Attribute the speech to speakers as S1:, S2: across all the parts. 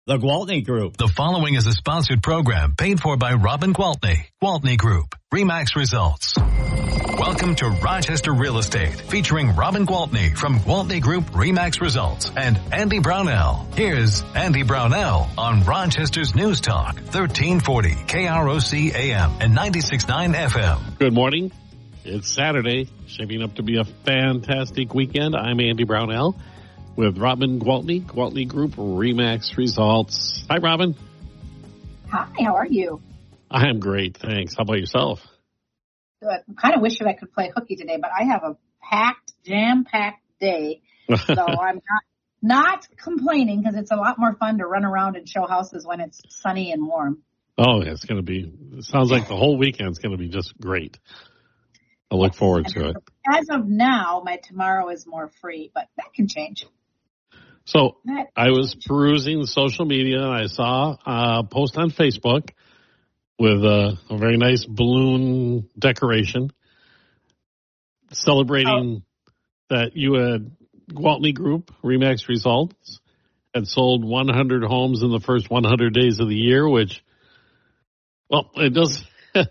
S1: The Gwaltney Group.
S2: The following is a sponsored program paid for by Robin Gwaltney. Gwaltney Group. RE/MAX Results. Welcome to Rochester Real Estate, featuring Robin Gwaltney from Gwaltney Group RE/MAX Results and Andy Brownell. Here's Andy Brownell on Rochester's News Talk, 1340 KROC AM and 96.9 FM.
S3: Good morning. It's Saturday, shaping up to be a fantastic weekend. I'm Andy Brownell with Robin Gwaltney, Gwaltney Group RE/MAX Results. Hi, Robin.
S4: Hi, how are you?
S3: I am great, thanks. How about yourself?
S4: Good. I kind of wish that I could play hooky today, but I have a jam-packed day, so I'm not complaining because it's a lot more fun to run around and show houses when it's sunny and warm.
S3: Oh, it sounds like the whole weekend's going to be just great. I look forward to it.
S4: As of now, my tomorrow is more free, but that can change.
S3: So I was perusing social media and I saw a post on Facebook with a very nice balloon decoration celebrating that you had Gwaltney Group RE/MAX Results had sold 100 homes in the first 100 days of the year, which, well, it does.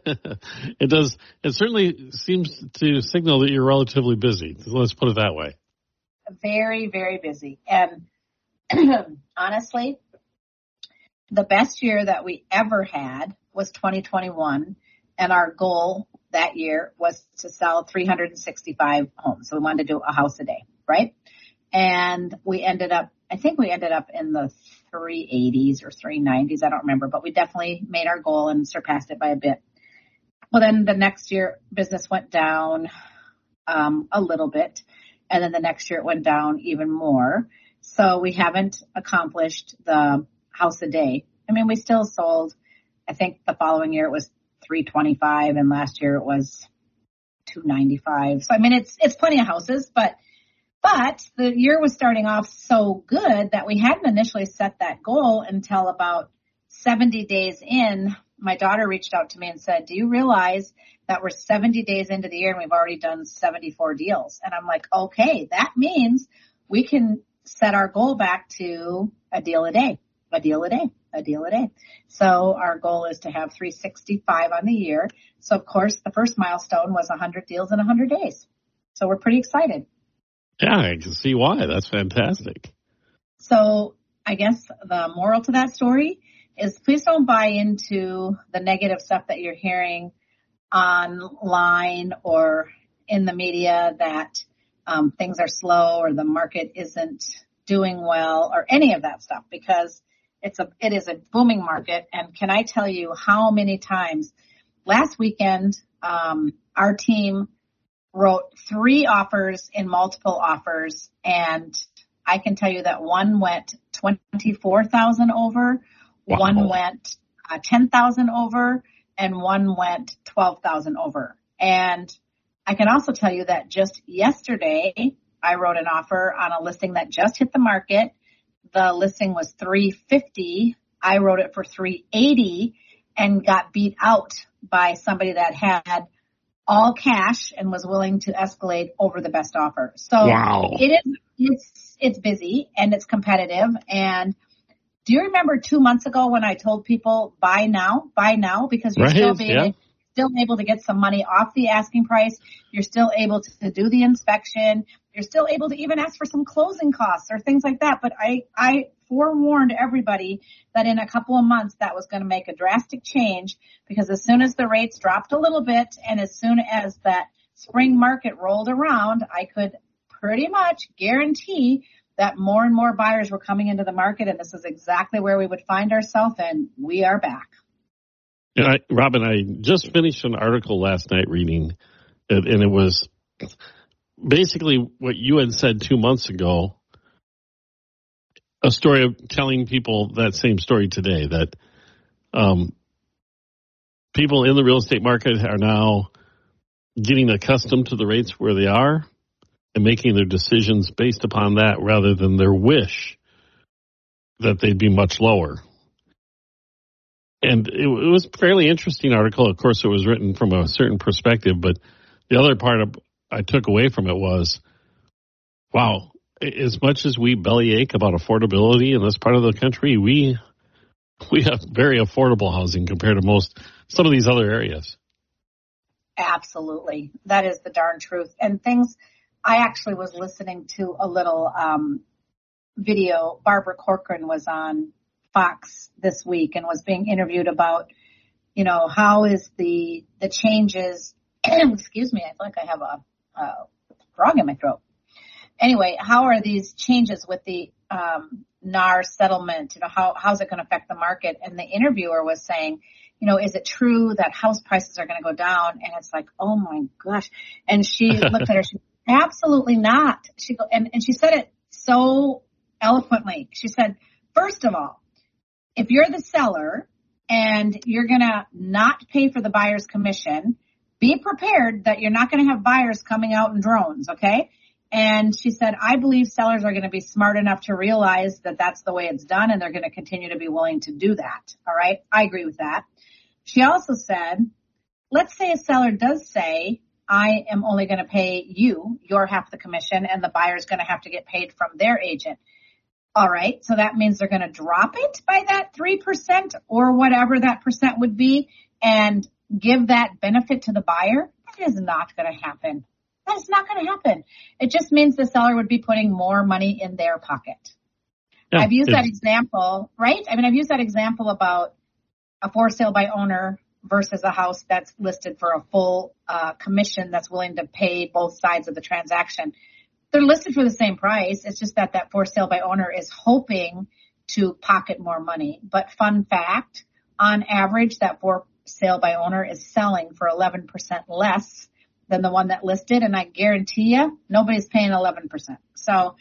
S3: It certainly seems to signal that you're relatively busy. Let's put it that way.
S4: Very, very busy. And honestly, the best year that we ever had was 2021. And our goal that year was to sell 365 homes. So we wanted to do a house a day, right? And I think we ended up in the 380s or 390s. I don't remember, but we definitely made our goal and surpassed it by a bit. Well, then the next year business went down a little bit. And then the next year it went down even more. So we haven't accomplished the house a day. I mean, we still sold, I think the following year it was 325 and last year it was 295. So, I mean, it's plenty of houses, but the year was starting off so good that we hadn't initially set that goal until about 70 days in. My daughter reached out to me and said, do you realize that we're 70 days into the year and we've already done 74 deals? And I'm like, okay, that means we can set our goal back to a deal a day, a deal a day, a deal a day. So our goal is to have 365 on the year. So of course, the first milestone was 100 deals in 100 days. So we're pretty excited.
S3: Yeah, I can see why. That's fantastic.
S4: So I guess the moral to that story is please don't buy into the negative stuff that you're hearing online or in the media that things are slow or the market isn't doing well or any of that stuff, because it is a booming market. And can I tell you how many times last weekend our team wrote 3 offers in multiple offers, and I can tell you that one went 24,000 over. Wow. One went 10,000 over and one went 12,000 over. And I can also tell you that just yesterday, I wrote an offer on a listing that just hit the market. The listing was 350. I wrote it for 380 and got beat out by somebody that had all cash and was willing to escalate over the best offer. So wow. It's busy and it's competitive. And do you remember 2 months ago when I told people buy now, because you're still able to get some money off the asking price. You're still able to do the inspection. You're still able to even ask for some closing costs or things like that. But I forewarned everybody that in a couple of months that was going to make a drastic change, because as soon as the rates dropped a little bit and as soon as that spring market rolled around, I could pretty much guarantee that more and more buyers were coming into the market, and this is exactly where we would find ourselves, and we are back.
S3: Yeah, Robin, I just finished an article last night reading, and it was basically what you had said 2 months ago, a story of telling people that same story today, that people in the real estate market are now getting accustomed to the rates where they are and making their decisions based upon that rather than their wish that they'd be much lower. And it was a fairly interesting article. Of course, it was written from a certain perspective, but the other part I took away from it was, wow, as much as we bellyache about affordability in this part of the country, we have very affordable housing compared to some of these other areas.
S4: Absolutely. That is the darn truth. And I actually was listening to a little video. Barbara Corcoran was on Fox this week and was being interviewed about, how is the changes, excuse me, I feel like I have a frog in my throat. Anyway, how are these changes with the NAR settlement? How's it going to affect the market? And the interviewer was saying, is it true that house prices are going to go down? And it's like, oh my gosh. And she looked at her, she said, absolutely not. And she said it so eloquently. She said, first of all, if you're the seller and you're going to not pay for the buyer's commission, be prepared that you're not going to have buyers coming out in drones, okay? And she said, I believe sellers are going to be smart enough to realize that that's the way it's done, and they're going to continue to be willing to do that. All right. I agree with that. She also said, let's say a seller does say, I am only going to pay you your half the commission, and the buyer's going to have to get paid from their agent. All right. So that means they're going to drop it by that 3% or whatever that percent would be and give that benefit to the buyer. That is not going to happen. That is not going to happen. It just means the seller would be putting more money in their pocket. Yeah, I've used that example, right? I've used that example about a for sale by owner versus a house that's listed for a full commission that's willing to pay both sides of the transaction. They're listed for the same price. It's just that for sale by owner is hoping to pocket more money. But fun fact, on average, that for sale by owner is selling for 11% less than the one that listed. And I guarantee you, nobody's paying 11%. So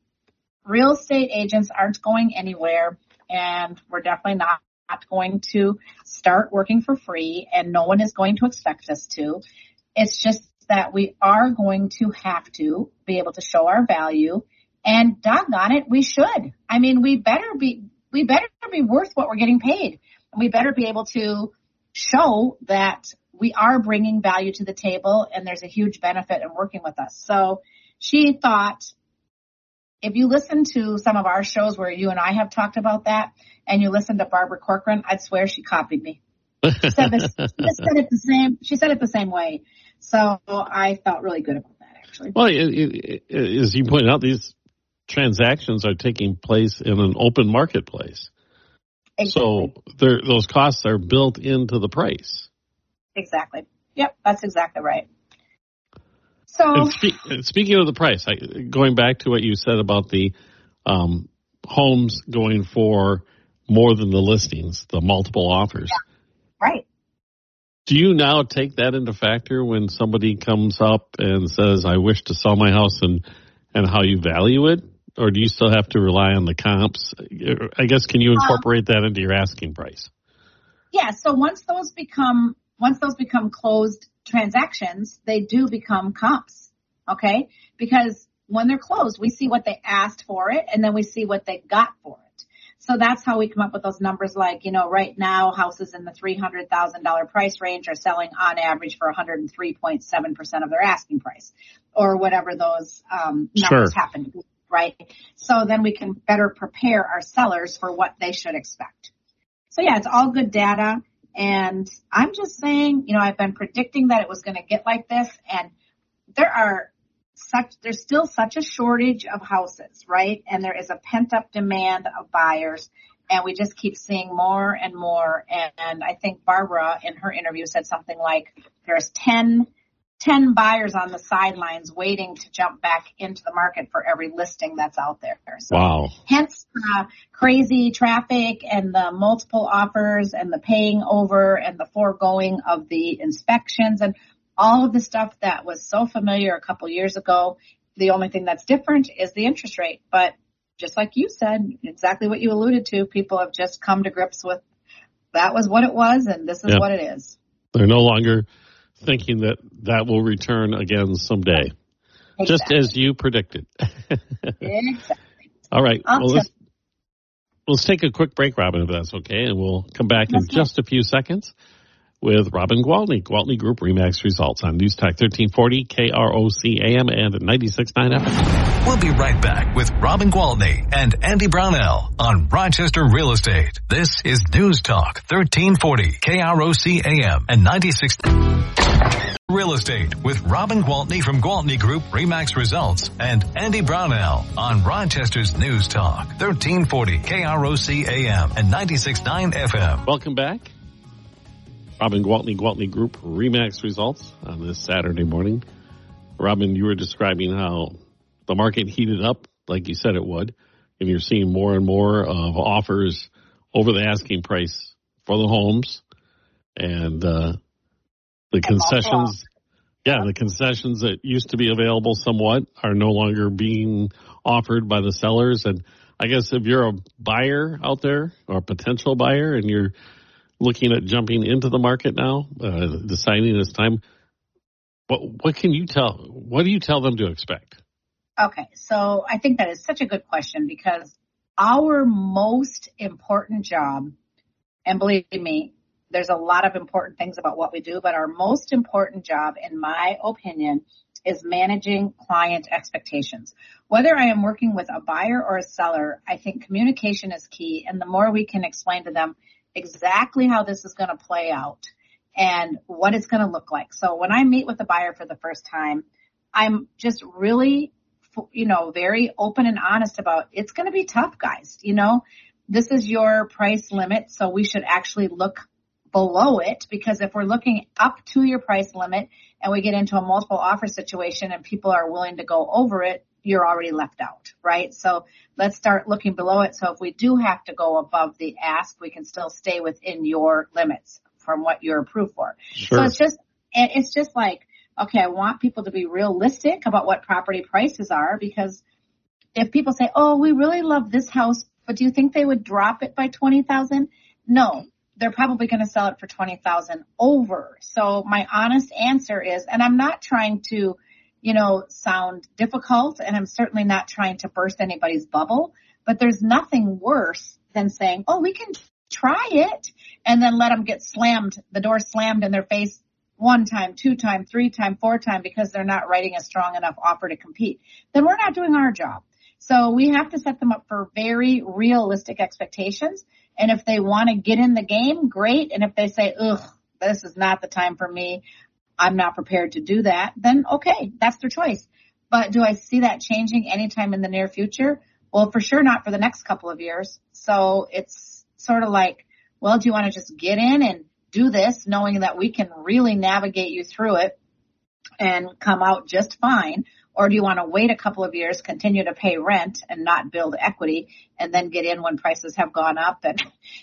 S4: real estate agents aren't going anywhere, and we're definitely not going to start working for free, and no one is going to expect us to. It's just that we are going to have to be able to show our value, and doggone it, we should. We better be worth what we're getting paid. We better be able to show that we are bringing value to the table, and there's a huge benefit in working with us. So she thought, if you listen to some of our shows where you and I have talked about that, and you listen to Barbara Corcoran, I'd swear she copied me. She said it the same way. So I felt really good about that, actually.
S3: Well, as you pointed out, these transactions are taking place in an open marketplace. Exactly. So those costs are built into the price.
S4: Exactly. Yep, that's exactly right. So,
S3: speaking of the price, going back to what you said about the homes going for more than the listings, the multiple offers.
S4: Yeah. Right.
S3: Do you now take that into factor when somebody comes up and says, I wish to sell my house, and how you value it? Or do you still have to rely on the comps? I guess, can you incorporate that into your asking price?
S4: Yeah. So once those become closed transactions, they do become comps. Okay. Because when they're closed, we see what they asked for it, and then we see what they got for it. So that's how we come up with those numbers like, right now houses in the $300,000 price range are selling on average for 103.7% of their asking price, or whatever those numbers happen to be, right? So then we can better prepare our sellers for what they should expect. So yeah, it's all good data. And I'm just saying, I've been predicting that it was going to get like this, and there's still such a shortage of houses, right? And there is a pent-up demand of buyers, and we just keep seeing more and more. And I think Barbara, in her interview, said something like there's 10 buyers on the sidelines waiting to jump back into the market for every listing that's out there. So,
S3: wow.
S4: Hence crazy traffic and the multiple offers and the paying over and the foregoing of the inspections and all of the stuff that was so familiar a couple years ago. The only thing that's different is the interest rate. But just like you said, exactly what you alluded to, people have just come to grips with that was what it was, and this is what it is.
S3: They're no longer thinking that will return again someday, just as you predicted.
S4: Exactly.
S3: All right. Let's take a quick break, Robin, if that's okay, and we'll come back in just a few seconds with Robin Gwaltney, Gwaltney Group RE/MAX Results on News Talk 1340, KROC AM and 96.9 FM.
S2: We'll be right back with Robin Gwaltney and Andy Brownell on Rochester Real Estate. This is News Talk 1340, KROC AM and 96. Real Estate with Robin Gwaltney from Gwaltney Group RE/MAX Results and Andy Brownell on Rochester's News Talk 1340 KROC AM and 96.9 FM.
S3: Welcome back. Robin Gwaltney, Gwaltney Group RE/MAX Results on this Saturday morning. Robin, you were describing how the market heated up like you said it would, and you're seeing more and more of offers over the asking price for the homes, and the concessions. Yeah, the concessions that used to be available somewhat are no longer being offered by the sellers. And I guess if you're a buyer out there or a potential buyer and you're looking at jumping into the market now, deciding it's time, what can you tell? What do you tell them to expect?
S4: Okay, so I think that is such a good question, because our most important job, and believe me, there's a lot of important things about what we do, but our most important job, in my opinion, is managing client expectations. Whether I am working with a buyer or a seller, I think communication is key. And the more we can explain to them exactly how this is going to play out and what it's going to look like. So when I meet with a buyer for the first time, I'm just really, very open and honest about it's going to be tough, guys. This is your price limit, so we should actually look below it, because if we're looking up to your price limit and we get into a multiple offer situation and people are willing to go over it, you're already left out, right? So let's start looking below it. So if we do have to go above the ask, we can still stay within your limits from what you're approved for.
S3: Sure.
S4: So it's just like, okay, I want people to be realistic about what property prices are, because if people say, oh, we really love this house, but do you think they would drop it by $20,000? No. They're probably going to sell it for $20,000 over. So my honest answer is, and I'm not trying to, sound difficult, and I'm certainly not trying to burst anybody's bubble, but there's nothing worse than saying, oh, we can try it, and then let them get the door slammed in their face 1 time, 2 time, 3 time, 4 time, because they're not writing a strong enough offer to compete. Then we're not doing our job. So we have to set them up for very realistic expectations. And if they want to get in the game, great. And if they say, ugh, this is not the time for me, I'm not prepared to do that, then okay, that's their choice. But do I see that changing anytime in the near future? Well, for sure not for the next couple of years. So it's sort of like, well, do you want to just get in and do this, knowing that we can really navigate you through it and come out just fine? Or do you want to wait a couple of years, continue to pay rent and not build equity, and then get in when prices have gone up? And,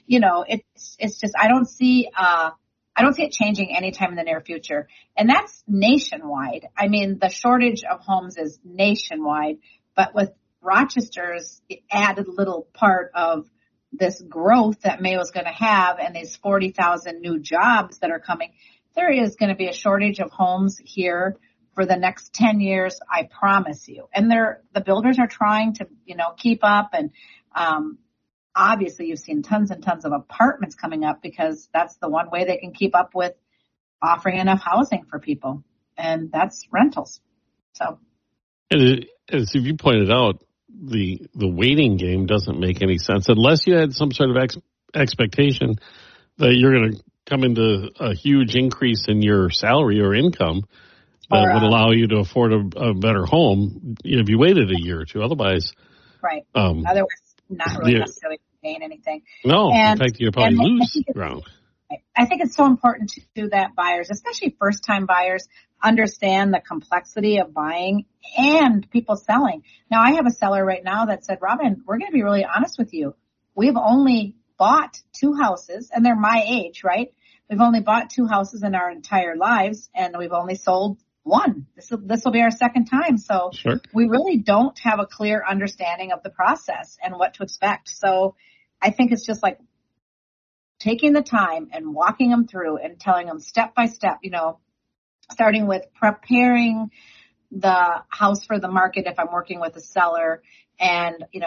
S4: it's just, I don't see it changing anytime in the near future. And that's nationwide. I mean, the shortage of homes is nationwide, but with Rochester's added little part of this growth that Mayo's going to have and these 40,000 new jobs that are coming, there is going to be a shortage of homes here for the next 10 years, I promise you. And the builders are trying to, keep up. And obviously you've seen tons and tons of apartments coming up, because that's the one way they can keep up with offering enough housing for people. And that's rentals. So,
S3: and as you pointed out, the waiting game doesn't make any sense unless you had some sort of expectation that you're going to come into a huge increase in your salary or income that would allow you to afford a better home if you waited a year or two. Otherwise,
S4: right. Otherwise, not really necessarily gain anything.
S3: No, in fact, you probably lose ground.
S4: I think it's so important to that buyers, especially first-time buyers, understand the complexity of buying and people selling. Now, I have a seller right now that said, Robin, we're going to be really honest with you. We've only bought 2 houses, and they're my age, right? We've only bought 2 houses in our entire lives, and we've only sold 1. This will be our second time. So
S3: sure.
S4: We really don't have a clear understanding of the process and what to expect. So I think it's just like taking the time and walking them through and telling them step by step, starting with preparing the house for the market if I'm working with a seller, and,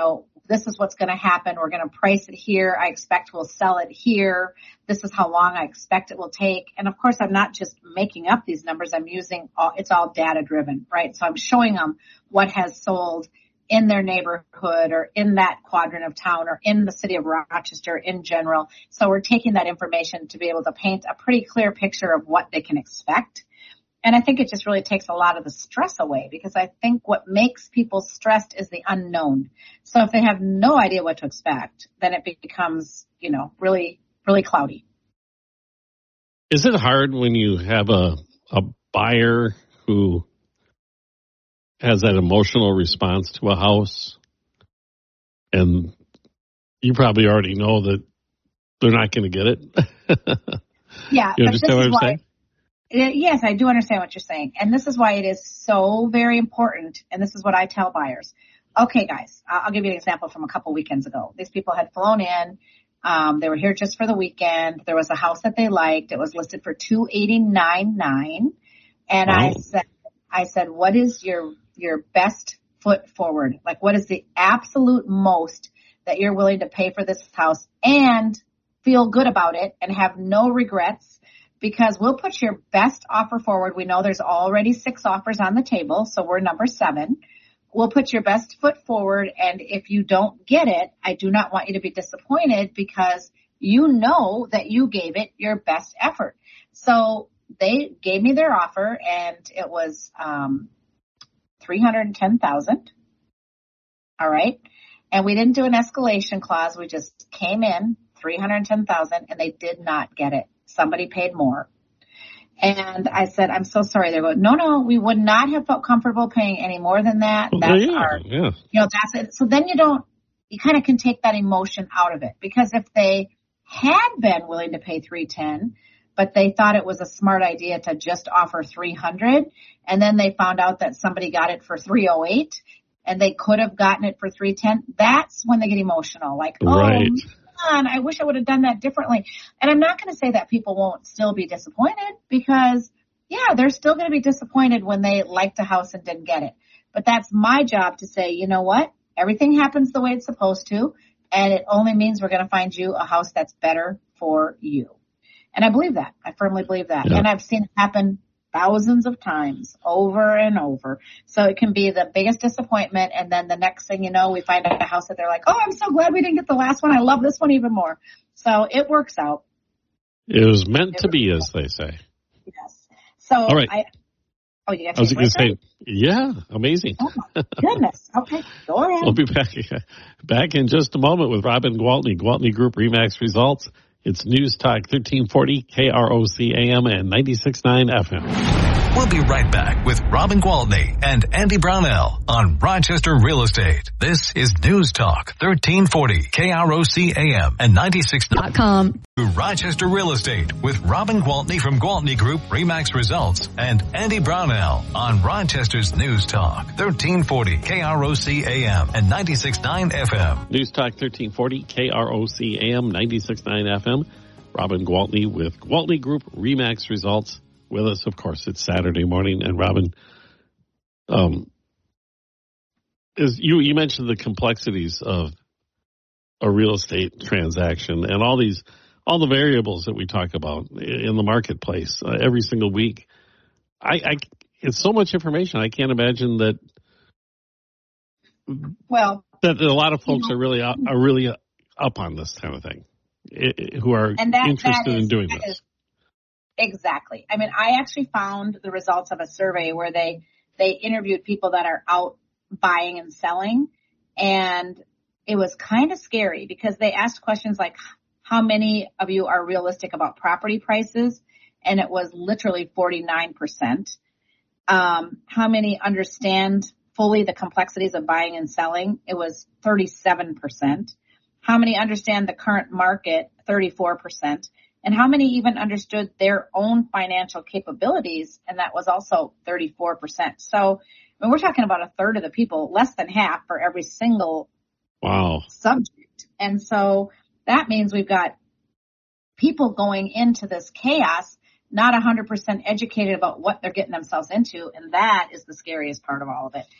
S4: this is what's going to happen. We're going to price it here. I expect we'll sell it here. This is how long I expect it will take. And of course, I'm not just making up these numbers. I'm using it's all data driven, right? So I'm showing them what has sold in their neighborhood or in that quadrant of town or in the city of Rochester in general. So we're taking that information to be able to paint a pretty clear picture of what they can expect. And I think it just really takes a lot of the stress away, because I think what makes people stressed is the unknown. So if they have no idea what to expect, then it becomes, really, really cloudy.
S3: Is it hard when you have a buyer who has that emotional response to a house, and you probably already know that they're not going to get it?
S4: Yeah.
S3: You understand what I'm saying?
S4: Yes, I do understand what you're saying. And this is why it is so very important. And this is what I tell buyers. Okay, guys, I'll give you an example from a couple weekends ago. These people had flown in. They were here just for the weekend. There was a house that they liked. It was listed for $289,900. And wow. I said, what is your best foot forward? Like, what is the absolute most that you're willing to pay for this house and feel good about it and have no regrets? Because we'll put your best offer forward. We know there's already 6 offers on the table, so we're number 7. We'll put your best foot forward, and if you don't get it, I do not want you to be disappointed, because you know that you gave it your best effort. So they gave me their offer, and it was $310,000. All right, and we didn't do an escalation clause. We just came in $310,000, and they did not get it. Somebody paid more. And I said, I'm so sorry. They go, no, we would not have felt comfortable paying any more than that. That's that's it. So then you kind of can take that emotion out of it, because if they had been willing to pay $310,000, but they thought it was a smart idea to just offer $300,000, and then they found out that somebody got it for $308,000 and they could have gotten it for $310,000, that's when they get emotional. Like,
S3: right.
S4: I wish I would have done that differently. And I'm not going to say that people won't still be disappointed, because, they're still going to be disappointed when they liked a house and didn't get it. But that's my job to say, you know what? Everything happens the way it's supposed to, and it only means we're going to find you a house that's better for you. And I believe that. I firmly believe that. Yeah. And I've seen it happen thousands of times, over and over. So it can be the biggest disappointment, and then the next thing you know, we find out a house that they're like, oh, I'm so glad we didn't get the last one. I love this one even more. So it works out.
S3: It was meant to be, as they say.
S4: Yes. So
S3: all right.
S4: I
S3: was going to say, amazing.
S4: Oh my goodness. Okay, go ahead.
S3: We'll be back in just a moment with Robin Gwaltney, Gwaltney Group RE/MAX Results. It's News Talk 1340 KROC AM and 96.9 FM.
S2: We'll be right back with Robin Gwaltney and Andy Brownell on Rochester Real Estate. This is News Talk 1340 KROC AM and 96.9 Rochester Real Estate with Robin Gwaltney from Gwaltney Group RE/MAX Results and Andy Brownell on Rochester's News Talk 1340 KROC AM and 96.9 FM.
S3: News Talk 1340 KROC AM 96.9 FM. Robin Gwaltney with Gwaltney Group RE/MAX Results. With us, of course, it's Saturday morning, and Robin, you mentioned the complexities of a real estate transaction and all the variables that we talk about in the marketplace every single week. It's so much information. I can't imagine that.
S4: Well,
S3: that a lot of folks are really up on this kind of thing, who are interested in doing this.
S4: Exactly. I mean, I actually found the results of a survey where they interviewed people that are out buying and selling, and it was kind of scary, because they asked questions like, how many of you are realistic about property prices? And it was literally 49%. How many understand fully the complexities of buying and selling? It was 37%. How many understand the current market? 34%. And how many even understood their own financial capabilities? And that was also 34%. So when we're talking about a third of the people, less than half for every single subject. And so that means we've got people going into this chaos, not 100% educated about what they're getting themselves into. And that is the scariest part of all of it.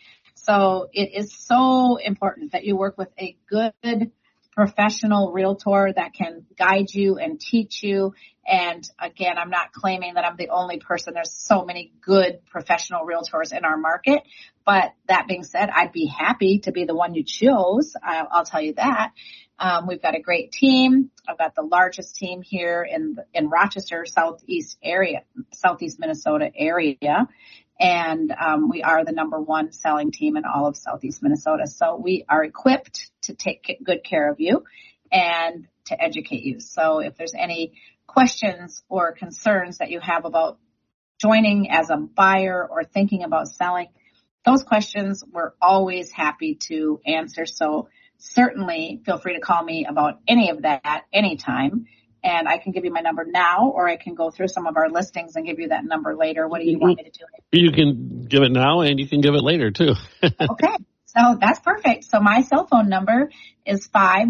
S4: So it is so important that you work with a good professional realtor that can guide you and teach you. And again, I'm not claiming that I'm the only person. There's so many good professional realtors in our market. But that being said, I'd be happy to be the one you chose. I'll tell you that. We've got a great team. I've got the largest team here in Rochester, southeast Minnesota area. And we are the number one selling team in all of southeast Minnesota. So we are equipped to take good care of you and to educate you. So if there's any questions or concerns that you have about joining as a buyer or thinking about selling, those questions we're always happy to answer. So certainly feel free to call me about any of that anytime. And I can give you my number now, or I can go through some of our listings and give you that number later. What do you want me to do?
S3: You can give it now, and you can give it later, too.
S4: Okay. So that's perfect. So my cell phone number is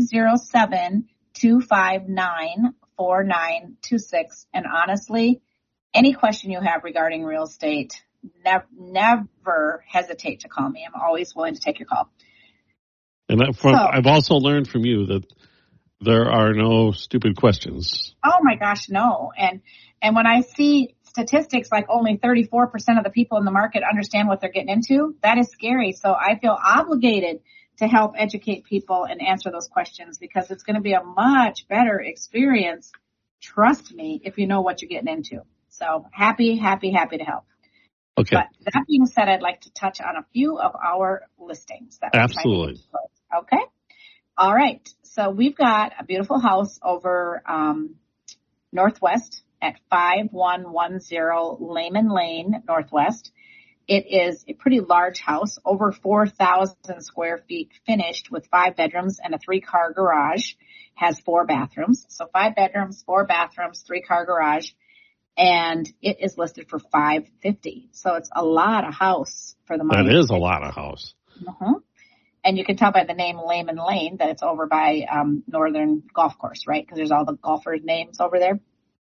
S4: 507-259-4926. And honestly, any question you have regarding real estate, never hesitate to call me. I'm always willing to take your call.
S3: And I've also learned from you that there are no stupid questions.
S4: Oh my gosh, no. And when I see statistics like only 34% of the people in the market understand what they're getting into, that is scary. So I feel obligated to help educate people and answer those questions because it's going to be a much better experience, trust me, if you know what you're getting into. So happy to help.
S3: Okay.
S4: But that being said, I'd like to touch on a few of our listings.
S3: Absolutely.
S4: Okay. All right. So we've got a beautiful house over Northwest at 5110 Lehman Lane, Northwest. It is a pretty large house, over 4,000 square feet, finished with 5 bedrooms and a 3-car garage. Has 4 bathrooms. So 5 bedrooms, 4 bathrooms, 3-car garage. And it is listed for $550. So it's a lot of house for the money.
S3: That is a lot of house.
S4: Uh-huh. And you can tell by the name Lehman Lane that it's over by Northern Golf Course, right? Because there's all the golfers' names over there.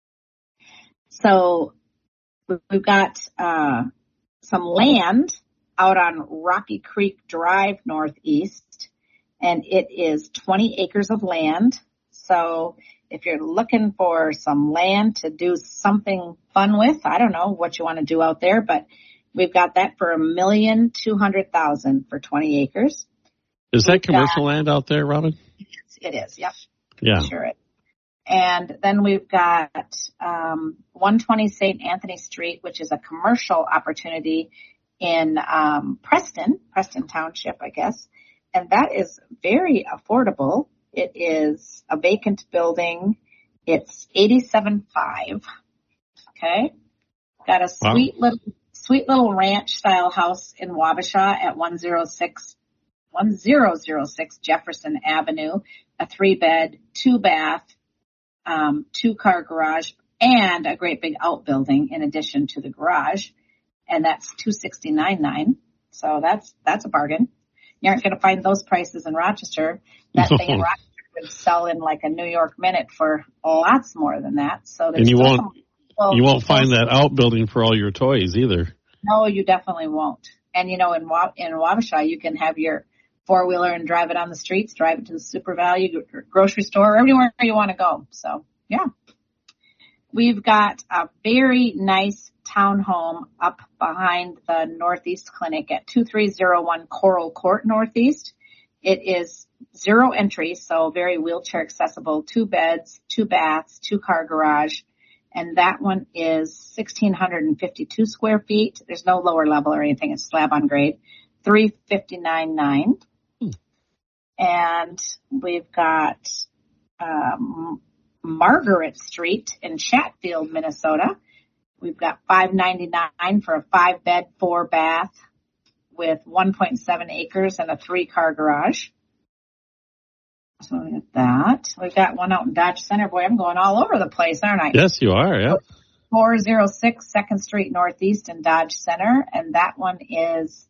S4: So we've got some land out on Rocky Creek Drive Northeast, and it is 20 acres of land. So if you're looking for some land to do something fun with, I don't know what you want to do out there, but we've got that for $1,200,000 for 20 acres.
S3: Is that commercial land out there, Robin?
S4: It is, yep.
S3: Yeah.
S4: Sure it. And then we've got 120 St. Anthony Street, which is a commercial opportunity in Preston Township, I guess. And that is very affordable. It is a vacant building. It's $87,500. Okay. Got a sweet little ranch style house in Wabasha at 1006 Jefferson Avenue, a 3-bed, 2-bath, 2-car garage, and a great big outbuilding in addition to the garage. And that's $269,900. So that's a bargain. You aren't going to find those prices in Rochester. That thing in Rochester would sell in like a New York minute for lots more than that. So
S3: and you won't find that outbuilding for all your toys either.
S4: No, you definitely won't. And in Wabasha, you can have your 4-wheeler and drive it on the streets, drive it to the Super Value grocery store, everywhere you want to go. So yeah, we've got a very nice townhome up behind the Northeast Clinic at 2301 Coral Court Northeast. It is 0 entry, so very wheelchair accessible, 2 beds, 2 baths, 2-car garage. And that one is 1,652 square feet. There's no lower level or anything. It's slab on grade. $359,900. And we've got Margaret Street in Chatfield, Minnesota. We've got $599 for a 5-bed, 4-bath with 1.7 acres and a 3-car garage. So we got that. We've got one out in Dodge Center. Boy, I'm going all over the place, aren't I?
S3: Yes, you are, yeah.
S4: 406 2nd Street Northeast in Dodge Center. And that one is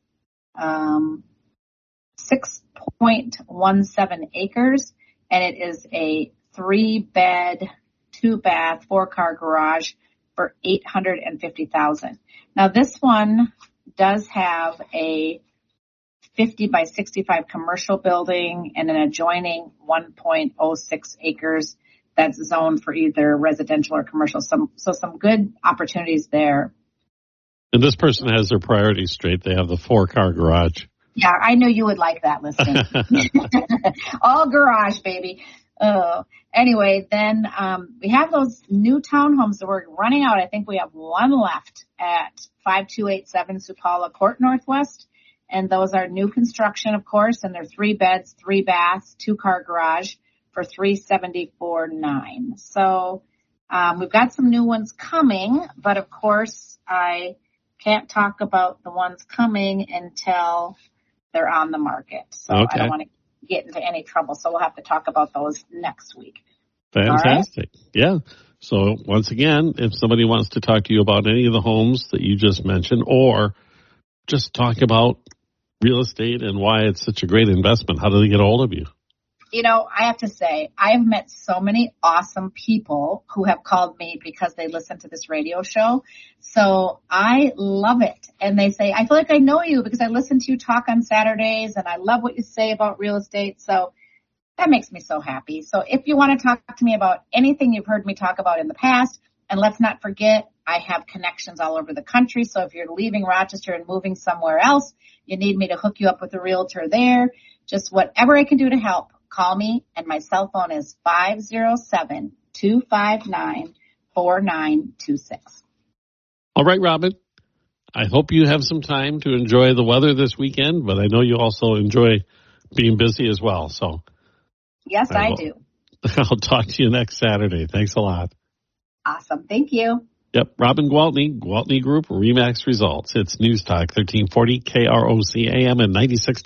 S4: 6.17 acres. And it is a 3-bed, 2-bath, 4-car garage for $850,000. Now this one does have a 50 by 65 commercial building and an adjoining 1.06 acres that's zoned for either residential or commercial. So some good opportunities there.
S3: And this person has their priorities straight. They have the 4-car garage.
S4: Yeah, I knew you would like that listing. All garage, baby. Anyway, then we have those new townhomes that we're running out. I think we have one left at 5287 Supala Court Northwest. And those are new construction, of course, and they're 3 beds, 3 baths, 2-car garage for $374,900. So we've got some new ones coming, but of course I can't talk about the ones coming until they're on the market. So okay. I don't want to get into any trouble. So we'll have to talk about those next week.
S3: Fantastic. Right? Yeah. So once again, if somebody wants to talk to you about any of the homes that you just mentioned, or just talk about real estate and why it's such a great investment, how do they get a hold of you?
S4: You know, I have to say, I have met so many awesome people who have called me because they listen to this radio show. So I love it. And they say, I feel like I know you because I listen to you talk on Saturdays and I love what you say about real estate. So that makes me so happy. So if you want to talk to me about anything you've heard me talk about in the past, and let's not forget, I have connections all over the country. So if you're leaving Rochester and moving somewhere else, you need me to hook you up with a realtor there. Just whatever I can do to help. Call me, and my cell phone is 507-259-4926.
S3: All right, Robin. I hope you have some time to enjoy the weather this weekend, but I know you also enjoy being busy as well. So,
S4: yes, I do.
S3: I'll talk to you next Saturday. Thanks a lot.
S4: Awesome. Thank you.
S3: Yep. Robin Gwaltney, Gwaltney Group, RE/MAX Results. It's News Talk 1340 KROC AM and 96.